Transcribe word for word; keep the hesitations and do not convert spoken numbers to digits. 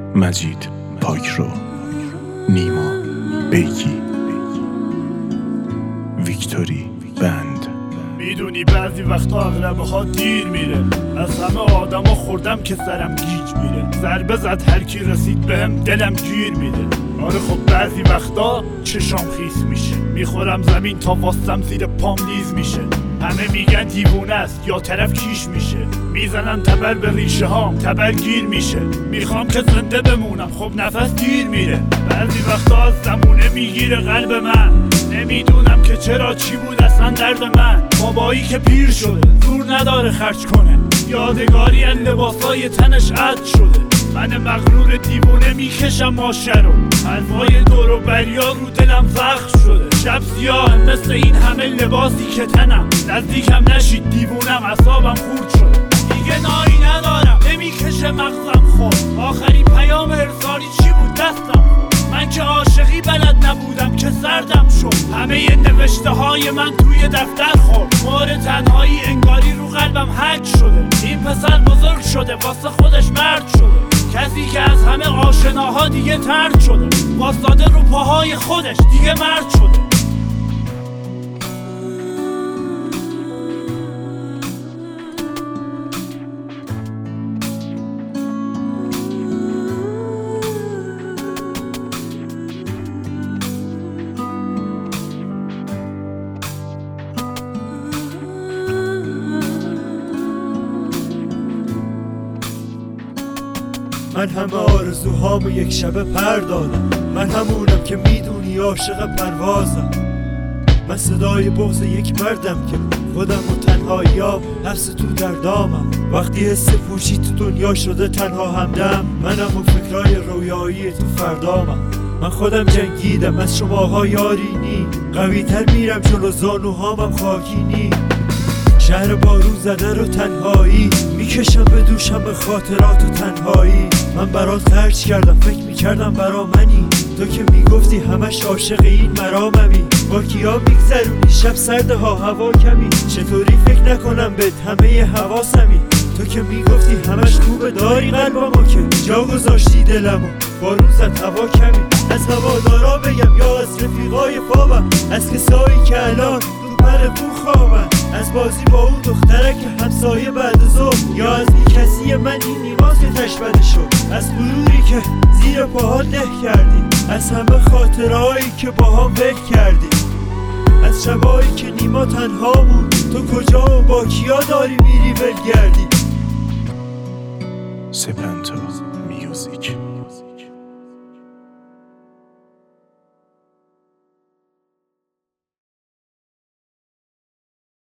مجید پاکرو، نیما بیگی، ویکتوری بند. میدونی بعضی وقتا اغلبه ها دیر میره، از همه آدم ها خوردم که سرم گیج میره. ضربه زد هر کی رسید بهم دلم گیر میده. آره خب بعضی وقتا چشام خیس میشه، میخورم زمین تا واستم زیر پام لیز میشه. همه میگن دیوونه است یا طرف کیش میشه، میزنن تبر به ریشه هام تبر گیر میشه. میخوام که زنده بمونم خب نفس دیر میره. بعضی وقتا از زمونه میگیره قلب من، نمیدونم که چرا چی بود اصلا درد من. بابایی که پیر شده زور نداره خرج کنه، یادگاری ان لباسای تنش عد شده. من مغرور دیوونه میکشم ماشه رو، حرفای دور و بریا رو دلم زخم شده. شب سیاه مثل این همه لباسی که تنم، نزدیکم نشید دیوونم اعصابم خورد شده. دیگه نایی ندارم نمیکشه مغزم خورد، آخرین پیام ارسالی چی بود دستم خورد. من که عاشقی بلد نبودم که سردم شد، همه نوشته های من توی دفتر خورد. مار تنهایی انگاری رو قلبم حک شده. این پسر بزرگ شده واسه خودش مرد شده، کسی که از همه آشناها دیگه ترد شده، واسطاده رو پاهای خودش دیگه مرد شده. من همه آرزوهامو یک شبه پر دادم، من همونم که میدونی عاشق پروازم. من صدای بغض یک مردم که خودم و تنهاییام حبس تو در دامم. وقتی حس پوچی تو دنیا شده تنها همدم، منم و فکرای رویایی تو فردامم. من خودم جنگیدم از شماها یاری نی، قوی تر میرم جلو زانوهامم خاکی نی. شهر بارون زده رو تنهایی میکشم به دوشم به خاطرات و تنهایی. من برات خرج کردم فکر میکردم برا منی، تو که میگفتی همش عاشق این مراممی. با کیا میگذرونی شب سرده ها هوا کمی، چطوری فکر نکنم بهت همه حواسمی. تو که میگفتی همش خوبه داری قلبمو که جا گذاشتی دلمو، بارون زد هوا کمی. از هوادارا بگم یا از رفیقای خوابم، از کسایی که الان پر بو خوابن، از بازی با اون دختره که همسایه بعد ظهر، یا از بی کسی من این نیماز که تشبده شد. از غروری که زیر پاها له کردی، از همه خاطرهایی که با هم ول کردی، از شبایی که نیما تنها بود. تو کجا و با کیا داری میری ول گردی؟ سپنتا میوزیک.